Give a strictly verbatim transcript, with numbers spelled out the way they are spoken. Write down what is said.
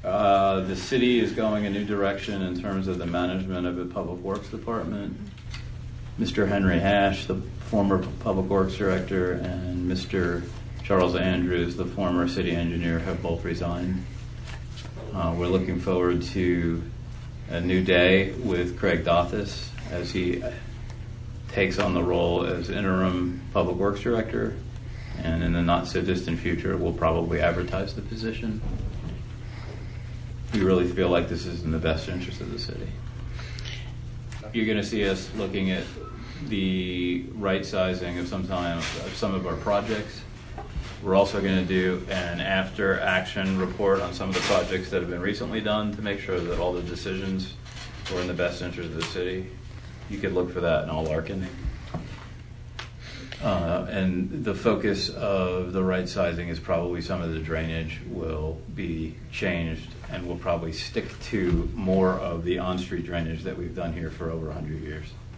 Uh, the city is going a new direction in terms of the management of the Public Works Department. Mister Henry Hash, the former Public Works Director, and Mister Charles Andrews, the former city engineer, have both resigned. Uh, we're looking forward to a new day with Craig Dothis as he takes on the role as interim Public Works Director, and in the not-so-distant future, we'll probably advertise the position. We really feel like this is in the best interest of the city. You're going to see us looking at the right sizing of some time of some of our projects. We're also going to do an after-action report on some of the projects that have been recently done to make sure that all the decisions were in the best interest of the city. You could look for that in All Larkin. Uh, and the focus of the right sizing is probably some of the drainage will be changed, and we'll probably stick to more of the on-street drainage that we've done here for over one hundred years.